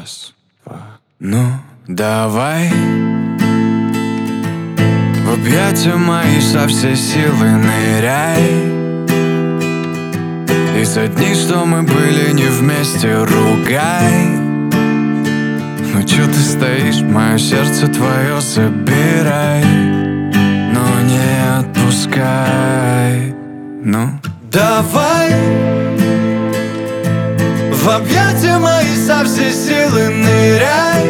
Раз, два. Ну, давай в объятия мои со всей силы ныряй. И за дни, что мы были не вместе, ругай. Ну чё ты стоишь, мое сердце твое забирай, но не отпускай. Ну, давай в объятия мои со всей силы ныряй.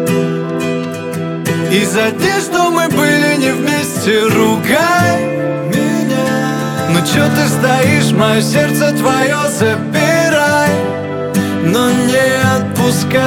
И за дни, что мы были не вместе, ругай меня. Ну чё ты стоишь, мое сердце твое забирай, но не отпускай.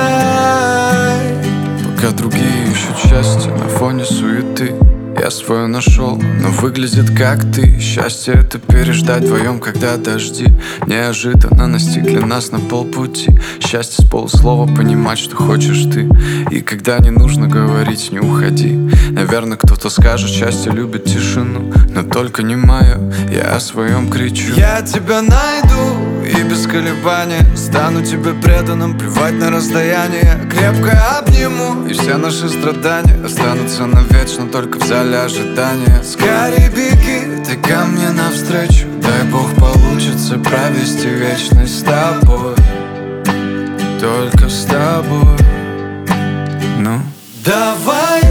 Пока другие ищут счастье на фоне суеты, я свое нашел, но выглядит как ты. Счастье — это переждать вдвоем, когда дожди неожиданно настигли нас на полпути. Счастье с полуслова понимать, что хочешь ты. И когда не нужно говорить, не уходи. Наверное, кто-то скажет, счастье любит тишину, но только не мое, я о своем кричу. Я тебя найду и без колебания стану тебе преданным, плевать на расстояние. Крепко обниму, и все наши страдания останутся навечно только в зале ожидания. Скорей беги, ты ко мне навстречу, дай бог получится провести вечность с тобой, только с тобой. Ну, давай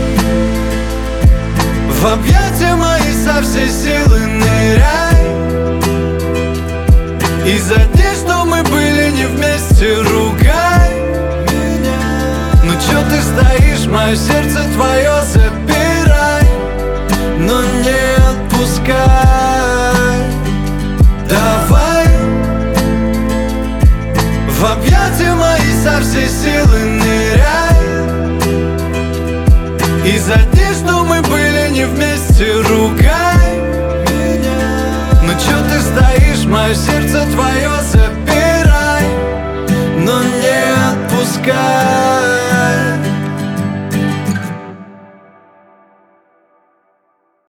в объятия мои со всей силы ныряй. И за дни, что мы были не вместе, ругай меня. Ну чё ты стоишь, мое сердце твое забирай, но не отпускай. Давай в объятия мои со всей силы ныряй. И за дни, что мы были не вместе, ругай меня. Ну чё ты стоишь, мое сердце твое забирай, но не отпускай.